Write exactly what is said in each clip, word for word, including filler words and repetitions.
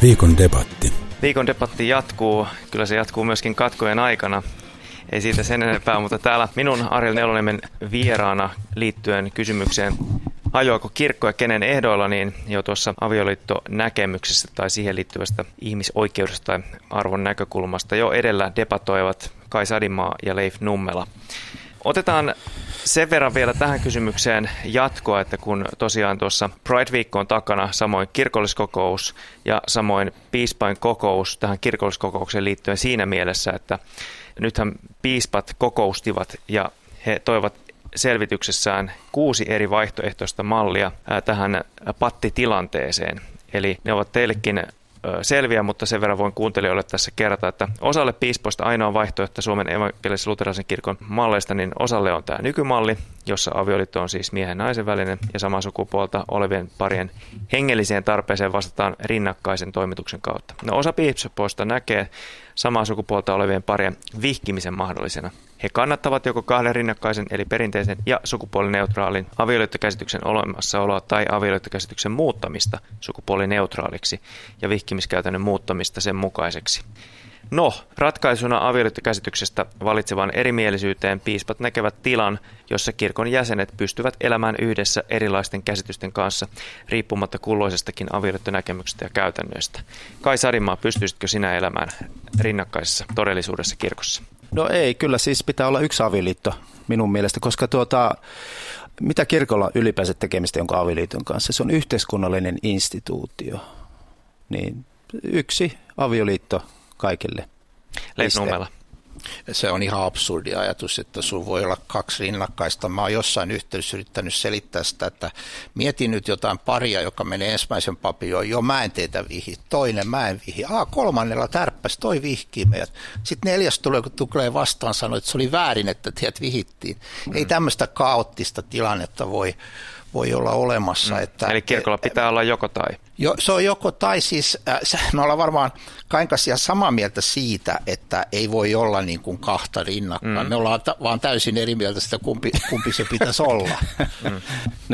Viikon debatti. Viikon debatti jatkuu. Kyllä se jatkuu myöskin katkojen aikana. Ei siitä sen enempää, mutta täällä minun Ariel Neuloniemen vieraana liittyen kysymykseen, hajoako kirkko ja kenen ehdoilla, niin jo tuossa avioliittonäkemyksessä tai siihen liittyvästä ihmisoikeudesta tai arvon näkökulmasta jo edellä debatoivat Kai Sadimaa ja Leif Nummela. Otetaan sen verran vielä tähän kysymykseen jatkoa, että kun tosiaan tuossa Pride-viikko on takana, samoin kirkolliskokous ja samoin piispain kokous tähän kirkolliskokoukseen liittyen siinä mielessä, että nythän piispat kokoustivat ja he toivat selvityksessään kuusi eri vaihtoehtoista mallia tähän pattitilanteeseen. Eli ne ovat teillekin selviä, mutta sen verran voin kuuntelijoille tässä kerrata, että osalle piispoista ainoa vaihtoehto Suomen evankelis-luterilaisen kirkon malleista, niin osalle on tämä nykymalli, jossa avioliitto on siis miehen ja naisen välinen ja samaa sukupuolta olevien parien hengelliseen tarpeeseen vastataan rinnakkaisen toimituksen kautta. No, osa piispoista näkee samaa sukupuolta olevien parien vihkimisen mahdollisena. He kannattavat joko kahden rinnakkaisen eli perinteisen ja sukupuolineutraalin avioliittokäsityksen olemassaoloa tai avioliittokäsityksen muuttamista sukupuolineutraaliksi ja vihkimiskäytännön muuttamista sen mukaiseksi. No, ratkaisuna avioliittokäsityksestä valitsevan erimielisyyteen piispat näkevät tilan, jossa kirkon jäsenet pystyvät elämään yhdessä erilaisten käsitysten kanssa, riippumatta kulloisestakin avioliittonäkemyksestä ja käytännöistä. Kai Sadimaa, pystyisitkö sinä elämään rinnakkaisessa todellisuudessa kirkossa? No ei, kyllä siis pitää olla yksi avioliitto minun mielestä, koska tuota, mitä kirkolla ylipäänsä tekemistä jonkun avioliiton kanssa? Se on yhteiskunnallinen instituutio, niin yksi avioliitto kaikille. Leif Nummela. Se on ihan absurdi ajatus, että sulla voi olla kaksi rinnakkaista. Mä oon jossain yhteydessä yrittänyt selittää sitä, että mietin nyt jotain paria, joka menee ensimmäisen papioon. Joo, mä en teitä vihi. Toinen, mä en vihi. Ah, kolmannella tärppäs, toi vihkii meidät. Sitten neljäs tulee, kun tulee vastaan, sanoi, että se oli väärin, että teidät vihittiin. Mm. Ei tämmöistä kaoottista tilannetta voi, voi olla olemassa. Mm. Että, Eli kirkolla pitää olla joko tai. Jo, se on joko tai siis, äh, me ollaan varmaan Kain kanssa ihan samaa mieltä siitä, että ei voi olla niin kuin kahta rinnakkain. Mm. Me ollaan ta- vaan täysin eri mieltä sitä, kumpi, kumpi se pitäisi olla. Mm.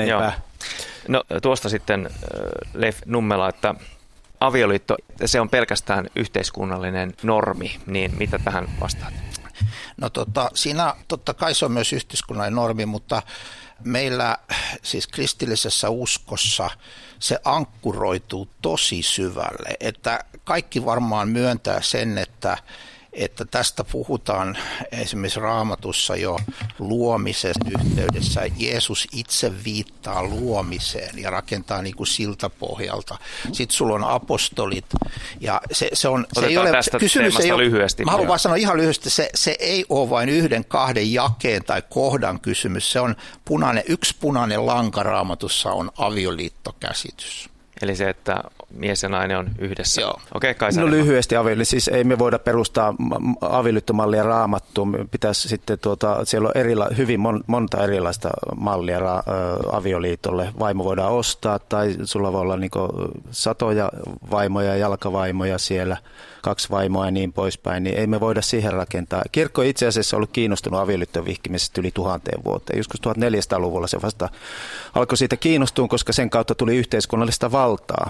No tuosta sitten Leif Nummela, että avioliitto, se on pelkästään yhteiskunnallinen normi, niin mitä tähän vastaat? No tota, siinä totta kai se on myös yhteiskunnallinen normi, mutta meillä siis kristillisessä uskossa se ankkuroituu tosi syvälle, että kaikki varmaan myöntää sen, että, että tästä puhutaan esimerkiksi Raamatussa jo luomisen yhteydessä. Jeesus itse viittaa luomiseen ja rakentaa niin kuin siltapohjalta. Sitten sulla on apostolit ja se, se on... Se ei ole, tästä kysymys ei ole, lyhyesti. Mä haluan vaan sanoa ihan lyhyesti, se, se ei ole vain yhden, kahden jakeen tai kohdan kysymys. Se on punainen, yksi punainen lanka Raamatussa on avioliittokäsitys. Eli se, että mies ja nainen on yhdessä. Joo. Okei, Kai No Sadimaa. lyhyesti avioliitto. Siis ei me voida perustaa avioliittomallia Raamattuun. Pitäisi sitten tuota, siellä on erila, hyvin mon, monta erilaista mallia ra, ä, avioliitolle. Vaimo voidaan ostaa tai sulla voi olla niinku satoja vaimoja, jalkavaimoja siellä, kaksi vaimoa ja niin poispäin. Niin ei me voida siihen rakentaa. Kirkko itse asiassa on ollut kiinnostunut avioliitton vihkimisestä yli tuhanteen vuoteen. Joskus tuhatneljäsataaluvulla se vasta alkoi siitä kiinnostua, koska sen kautta tuli yhteiskunnallista valtaa.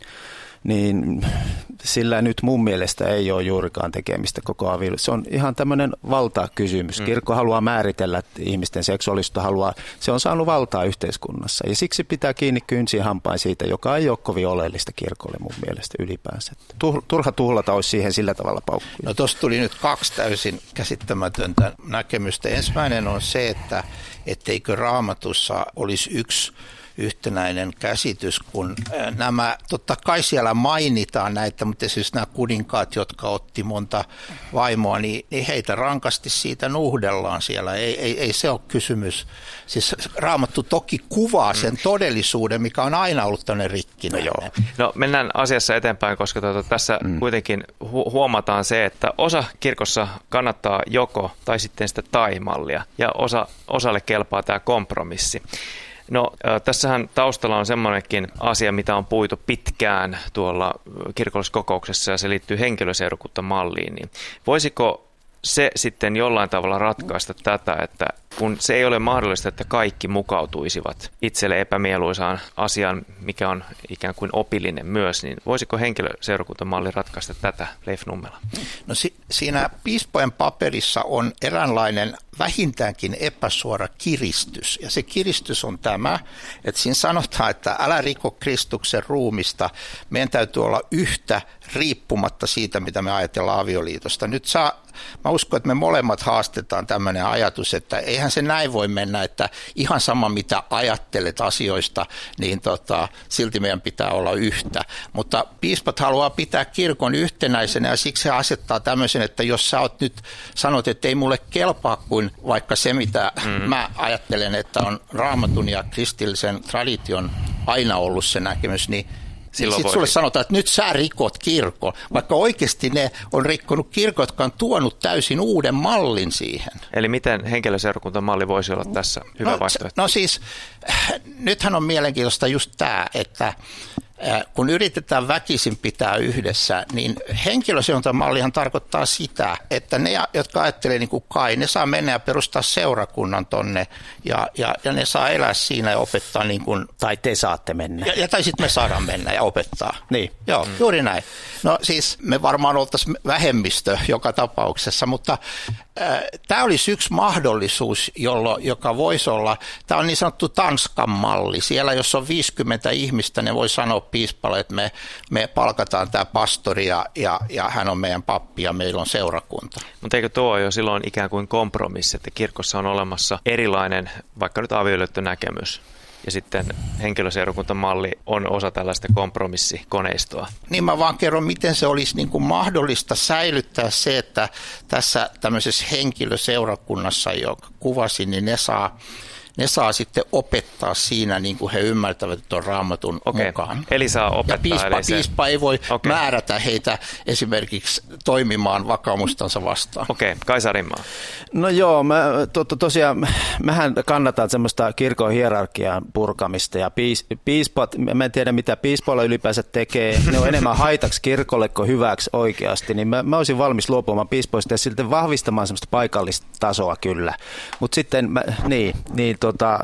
Niin sillä nyt mun mielestä ei ole juurikaan tekemistä koko avioliitto. Se on ihan tämmöinen valtakysymys. Mm. Kirkko haluaa määritellä ihmisten seksuaalisuutta, haluaa, se on saanut valtaa yhteiskunnassa. Ja siksi pitää kiinni kynsiin hampain siitä, joka ei ole kovin oleellista kirkolle mun mielestä ylipäänsä. Turha tuhlata olisi siihen sillä tavalla paukkuja. No tuossa tuli nyt kaksi täysin käsittämätöntä näkemystä. Ensimmäinen on se, että etteikö Raamatussa olisi yksi yhtenäinen käsitys, kun nämä, totta kai siellä mainitaan näitä, mutta siis nämä kuninkaat, jotka otti monta vaimoa, niin, niin heitä rankasti siitä nuhdellaan siellä. Ei, ei, ei se ole kysymys. Siis Raamattu toki kuvaa sen todellisuuden, mikä on aina ollut tämmöinen rikkinen. No, no mennään asiassa eteenpäin, koska tuota, tässä mm. kuitenkin hu- huomataan se, että osa kirkossa kannattaa joko tai sitten sitä tai-mallia ja osa, osalle kelpaa tämä kompromissi. No tässähän taustalla on semmoinenkin asia, mitä on puitu pitkään tuolla kirkolliskokouksessa ja se liittyy henkilöseurakuntamalliin. Niin voisiko se sitten jollain tavalla ratkaista tätä, että kun se ei ole mahdollista, että kaikki mukautuisivat itselle epämieluisaan asiaan, mikä on ikään kuin opillinen myös, niin voisiko henkilöseurakuntamalli ratkaista tätä, Leif Nummela? No si- siinä piispojen paperissa on eräänlainen vähintäänkin epäsuora kiristys, ja se kiristys on tämä, että siinä sanotaan, että älä riko Kristuksen ruumista, meidän täytyy olla yhtä riippumatta siitä, mitä me ajatellaan avioliitosta. Nyt saa, mä uskon, että me molemmat haastetaan tämmöinen ajatus, että eihän se näin voi mennä, että ihan sama mitä ajattelet asioista, niin tota, silti meidän pitää olla yhtä. Mutta piispat haluaa pitää kirkon yhtenäisenä, ja siksi he asettaa tämmöisen, että jos sä oot nyt sanot, että ei mulle kelpaa kuin vaikka se, mitä mm. mä ajattelen, että on Raamatun ja kristillisen tradition aina ollut se näkemys, niin Niin sitten sulle sanotaan, että nyt sä rikot kirkon, vaikka oikeasti ne on rikkonut kirkot, jotka on tuonut täysin uuden mallin siihen. Eli miten henkilöseurakuntamalli voisi olla tässä hyvä no, vaihtoehto? No siis, nythän on mielenkiintoista just tämä, että kun yritetään väkisin pitää yhdessä, niin henkilöseurakuntamallihan tarkoittaa sitä, että ne, jotka ajattelee niin kuin Kai, ne saa mennä ja perustaa seurakunnan tonne ja, ja, ja ne saa elää siinä ja opettaa niin kuin... Tai te saatte mennä. Ja, ja tai sitten me saadaan mennä ja opettaa. Niin. Joo, mm. juuri näin. No siis me varmaan oltaisiin vähemmistö joka tapauksessa, mutta äh, tämä olisi yksi mahdollisuus, jollo, joka voisi olla, tämä on niin sanottu Tanskan malli. Siellä jos on viisikymmentä ihmistä, ne voi sanoa piispalle, että me, me palkataan tämä pastori ja, ja, ja hän on meidän pappi ja meillä on seurakunta. Mutta eikö tuo jo silloin ikään kuin kompromissi, että kirkossa on olemassa erilainen, vaikka nyt avioliittonäkemys, ja sitten henkilöseurakuntamalli on osa tällaista kompromissikoneistoa. Niin mä vaan kerron, miten se olisi niin kuin mahdollista säilyttää se, että tässä tämmöisessä henkilöseurakunnassa, joka kuvasin, niin ne saa Ne saa sitten opettaa siinä, niin kuin he ymmärtävät, että on Raamatun Okei. mukaan. Eli saa opettaa. Ja piispa, eli se... piispa ei voi Okei. määrätä heitä esimerkiksi toimimaan vakaumustansa vastaan. Okei, Kai Sarinmaa. No joo, mä, to, to, tosiaan mähän kannatan semmoista kirkon hierarkian purkamista ja piis, piispat, mä en tiedä mitä piispoilla ylipäänsä tekee, ne on enemmän haitaksi kirkolle kuin hyväksi oikeasti, niin mä, mä olisin valmis luopumaan piispoista ja silti vahvistamaan semmoista paikallista tasoa kyllä, mutta sitten mä, niin, niin Tota,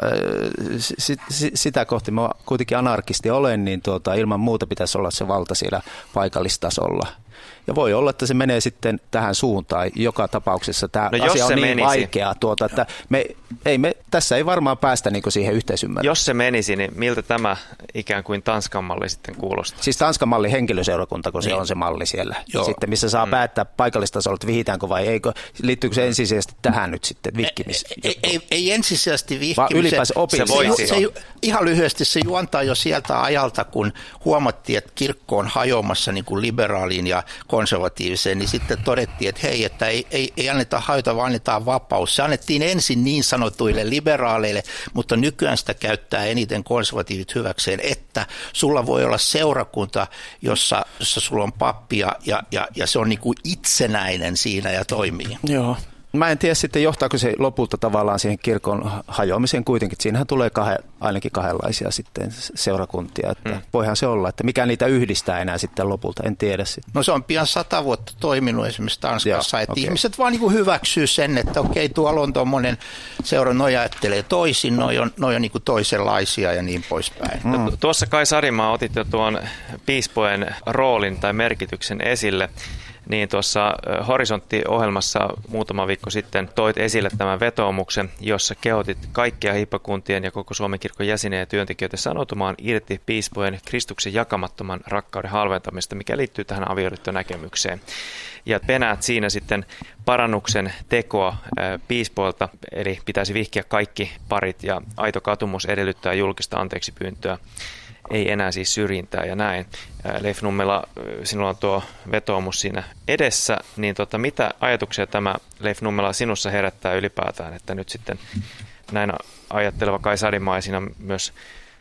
sit, sit, sitä kohti mä kuitenkin anarkisti olen, niin tuota, ilman muuta pitäisi olla se valta siellä paikallistasolla. Ja voi olla, että se menee sitten tähän suuntaan. Joka tapauksessa tämä no asia on niin menisi. vaikea, tuota, että me, ei me, tässä ei varmaan päästä niin siihen yhteisymmärrykseen. Jos se menisi, niin miltä tämä ikään kuin Tanskan malli sitten kuulostaa? Siis Tanskan malli henkilöseurakunta, kun niin. se on se malli siellä. Joo. Sitten missä saa mm. päättää paikallistasolla, että vihitäänkö vai eikö. Liittyykö se ensisijaisesti tähän nyt sitten vihkimis? Ei, ei, ei ensisijaisesti vihkimiseen. Vaan ylipäänsä opimiseen. Se, se, se, ihan lyhyesti se juontaa jo sieltä ajalta, kun huomattiin, että kirkko on hajoamassa niin kuin liberaaliin ja konservatiiviseen, niin sitten todettiin, että hei, että ei, ei, ei anneta hajota, vaan annetaan vapaus. Se annettiin ensin niin sanotuille liberaaleille, mutta nykyään sitä käyttää eniten konservatiivit hyväkseen, että sulla voi olla seurakunta, jossa, jossa sulla on pappi ja, ja, ja, ja se on niin kuin itsenäinen siinä ja toimii. Joo. Mä en tiedä sitten, johtaako se lopulta tavallaan siihen kirkon hajoamiseen kuitenkin. Siinähän tulee kahden, ainakin kahdenlaisia sitten seurakuntia. Että hmm. voihan se olla, että mikä niitä yhdistää enää sitten lopulta, en tiedä sitten. No se on pian sata vuotta toiminut esimerkiksi Tanskassa, Joo, että okay. ihmiset vaan niin kuin hyväksyy sen, että okei, tuolla on tuommoinen seura, noi ajattelee toisin, noi on, noi on niin kuin toisenlaisia ja niin poispäin. Hmm. No, tuossa Kai Sarimaa otit jo tuon piispojen roolin tai merkityksen esille. Niin tuossa Horisontti-ohjelmassa muutama viikko sitten toit esille tämän vetoomuksen, jossa kehotit kaikkia hiippakuntien ja koko Suomen kirkon jäseniä ja työntekijöitä sanoutumaan irti piispojen Kristuksen jakamattoman rakkauden halventamista, mikä liittyy tähän avioliittonäkemykseen. Ja penäät siinä sitten parannuksen tekoa piispoilta, eli pitäisi vihkiä kaikki parit ja aito katumus edellyttää julkista anteeksipyyntöä. Ei enää siis syrjintää ja näin. Leif Nummela, sinulla on tuo vetoomus siinä edessä, niin tota, mitä ajatuksia tämä Leif Nummela sinussa herättää ylipäätään, että nyt sitten näin ajatteleva Kai Sarimaa ja siinä on myös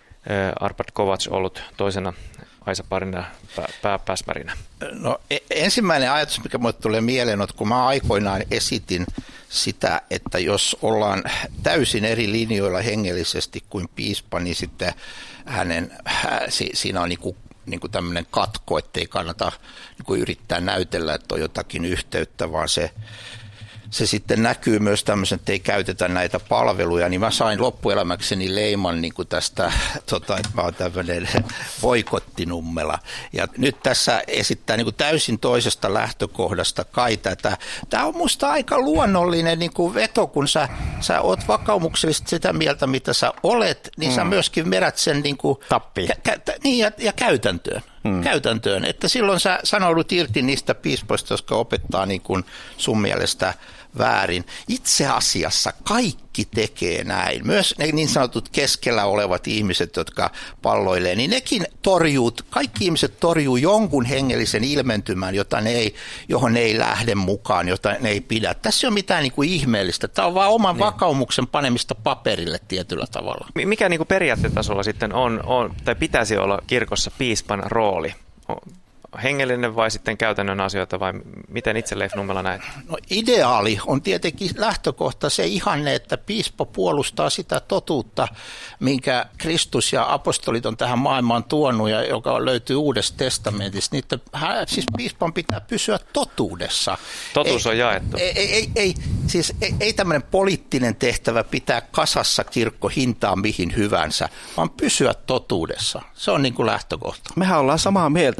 Arpad Kovacs ollut toisena Aisa-parina pääpäsmärinä? No ensimmäinen ajatus, mikä minulle tulee mieleen, on, kun mä aikoinaan esitin sitä, että jos ollaan täysin eri linjoilla hengellisesti kuin piispa, niin sitten hänen, siinä on niin kuin, niin kuin tämmöinen katko, ettei kannata niin kuin yrittää näytellä, että on jotakin yhteyttä, vaan se se sitten näkyy myös tämmöisen, että ei käytetä näitä palveluja, niin mä sain loppuelämäkseni leiman niin kuin tästä, tota, että mä oon tämmöinen boikottinummela. Ja nyt tässä esittää niin kuin täysin toisesta lähtökohdasta kai tätä. Tämä on musta aika luonnollinen niin kuin veto, kun sä, sä oot vakaumuksellisesti sitä mieltä, mitä sä olet, niin mm. sä myöskin merät sen niin kuin, tappiin. Kä, kä, niin ja, ja käytäntöön. Hmm. käytäntöön, että silloin sä sanoudut irti niistä piispoista, jotka opettaa niin kuin sun mielestä väärin. Itse asiassa kaikki tekee näin. Myös ne niin sanotut keskellä olevat ihmiset, jotka palloilee, niin nekin torjuu, kaikki ihmiset torjuu jonkun hengellisen ilmentymän, jota ne ei, johon ne ei lähde mukaan, jota ne ei pidä. Tässä ei ole mitään niin kuin ihmeellistä. Tämä on vaan oman niin. vakaumuksen panemista paperille tietyllä tavalla. Mikä niin kuin periaatteetasolla sitten on, on, tai pitäisi olla kirkossa piispan rooli? Hengellinen vai sitten käytännön asioita vai miten itse Leif Nummela näet? No ideaali on tietenkin lähtökohta se ihanne, että piispa puolustaa sitä totuutta, minkä Kristus ja apostolit on tähän maailmaan tuonut ja joka löytyy Uudesta testamentista. Niitä, siis piispan pitää pysyä totuudessa. Totuus ei, on jaettu. Ei, ei, ei, ei, siis ei, ei tämmöinen poliittinen tehtävä pitää kasassa kirkko hintaa mihin hyvänsä, vaan pysyä totuudessa. Se on niin kuin lähtökohta. Mehän ollaan samaa mieltä.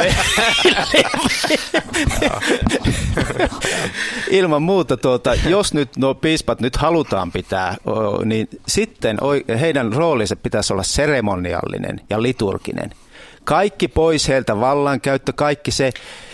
Ilman muuta, tuota, jos nyt nuo piispat nyt halutaan pitää, niin sitten heidän roolinsa pitäisi olla seremoniallinen ja liturginen. Kaikki pois heiltä vallankäyttö, kaikki se,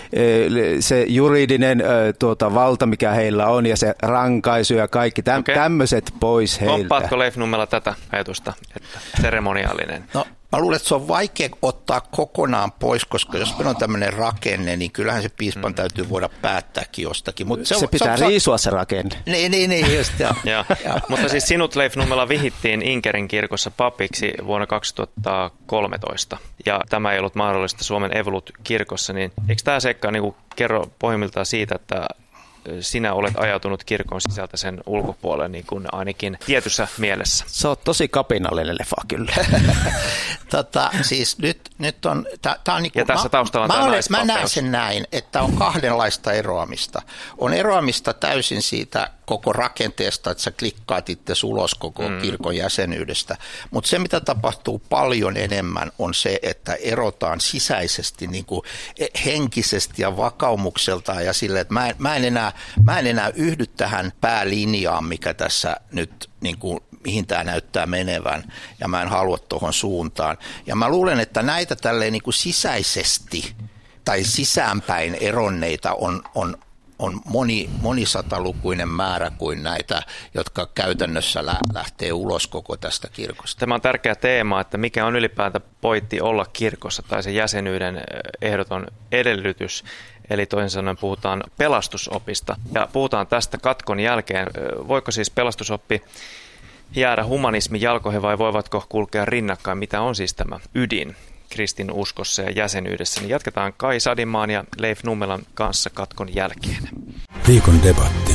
se juridinen tuota, valta, mikä heillä on, ja se rankaisu ja kaikki täm, okay. tämmöiset pois heiltä. Komppaatko Leif Nummela tätä ajatusta, että seremoniallinen? No. Mä luulen, että se on vaikea ottaa kokonaan pois, koska jos meillä on tämmöinen rakenne, niin kyllähän se piispan täytyy voida päättääkin jostakin. Mut se, se pitää se, riisua se rakenne. Niin, niin, niin just. Ja, ja, ja. Mutta siis sinut, Leif Nummela, vihittiin Inkerin kirkossa papiksi vuonna kaksituhattakolmetoista. Ja tämä ei ollut mahdollista Suomen Evolut-kirkossa. Niin eikö tämä seikka niin kuin kerro pohjimmiltaan siitä, että sinä olet ajautunut kirkon sisältä sen ulkopuolelle, niin kuin ainakin tietyssä mielessä? Se on tosi kapinallinen leffa kyllä. tota, siis nyt, nyt on, tää, tää on niin kuin, ja tässä taustalla on mä, tämä olen, naispapeus. Mä näen sen näin, että on kahdenlaista eroamista. On eroamista täysin siitä koko rakenteesta, että sä klikkaat itse ulos koko mm. kirkon jäsenyydestä. Mutta se, mitä tapahtuu paljon enemmän, on se, että erotaan sisäisesti niin kuin henkisesti ja vakaumukseltaan ja silleen, että mä en, mä en enää Mä en enää yhdy tähän päälinjaan, mikä tässä nyt, niin kuin, mihin tämä näyttää menevän, ja mä en halua tuohon suuntaan. Ja mä luulen, että näitä tälleen niin kuin sisäisesti tai sisäänpäin eronneita on, on, on moni, monisatalukuinen määrä kuin näitä, jotka käytännössä lähtee ulos koko tästä kirkosta. Tämä on tärkeä teema, että mikä on ylipäätään pointti olla kirkossa tai se jäsenyyden ehdoton edellytys. Eli toisin sanoen puhutaan pelastusopista. Ja puhutaan tästä katkon jälkeen. Voiko siis pelastusoppi jäädä humanismin jalkoihin vai voivatko kulkea rinnakkain? Mitä on siis tämä ydin kristinuskossa ja jäsenyydessä? Niin jatketaan Kai Sadimaan ja Leif Nummelan kanssa katkon jälkeen. Viikon debatti.